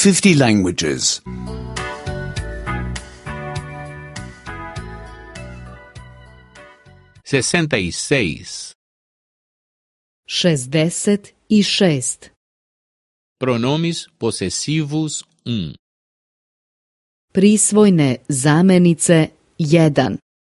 50 languages. 66. 66. Pronomes possessivos 1. Prisvojne zamenice 1.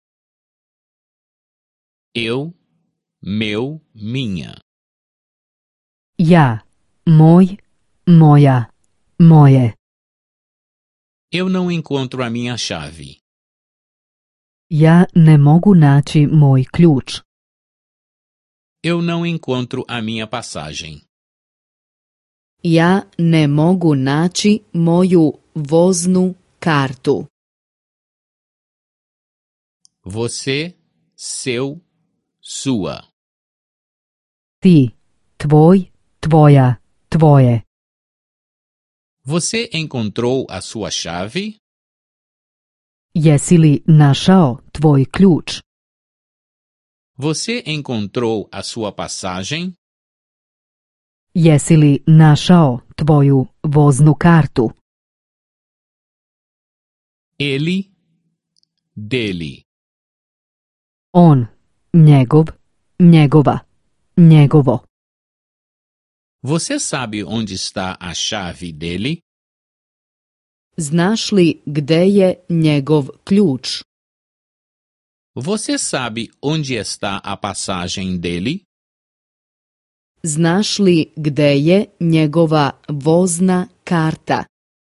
Eu, meu, minha. Ja, moj, moja, moje. Eu não encontro a minha chave. Ja ne mogu naći moj ključ. Eu não encontro a minha passagem. Ja ne mogu naći moju voznu kartu. Você, seu, sua. Ti, tvoj, tvoja, tvoje. Você encontrou a sua chave? Jesi li našao tvoj ključ? Você encontrou a sua passagem? Jesi li našao tvoju voznu kartu? Ele, dele. On, njegov, njegova, njegovo. Você sabe onde está a chave dele? Znaš li gde je njegov ključ? Você sabe onde está a passagem dele? Znaš li gde je njegova vozna karta?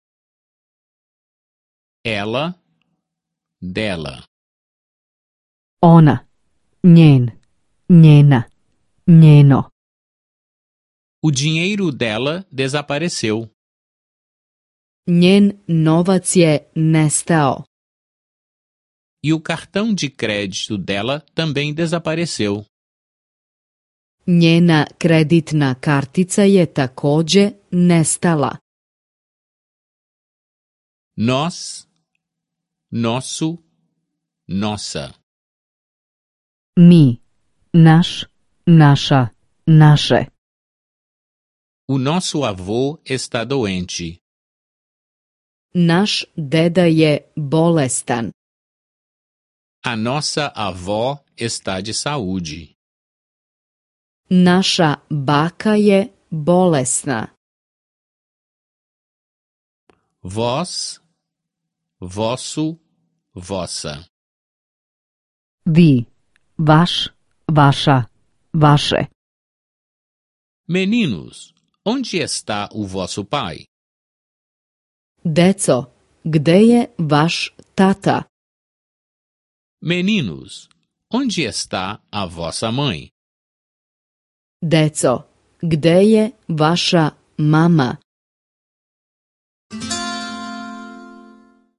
Ela, dela. Ona, njen, njena, njeno. O dinheiro dela desapareceu. Njen novac je nestao. E o cartão de crédito dela também desapareceu. Njena kreditna kartica je takođe nestala. Nós, nosso, nossa. Mi, naš, naša, naše. O nosso avô está doente. Naš deda je bolestan. A nossa avó está de saúde. Naša baka je bolesna. Vós, vosso, vossa. Vi, vaš, vaša, vaše. Meninos, onde está o vosso pai? Deco, gde je vaš tata? Meninos, onde está a vossa mãe? Deco, gde je vaša mama?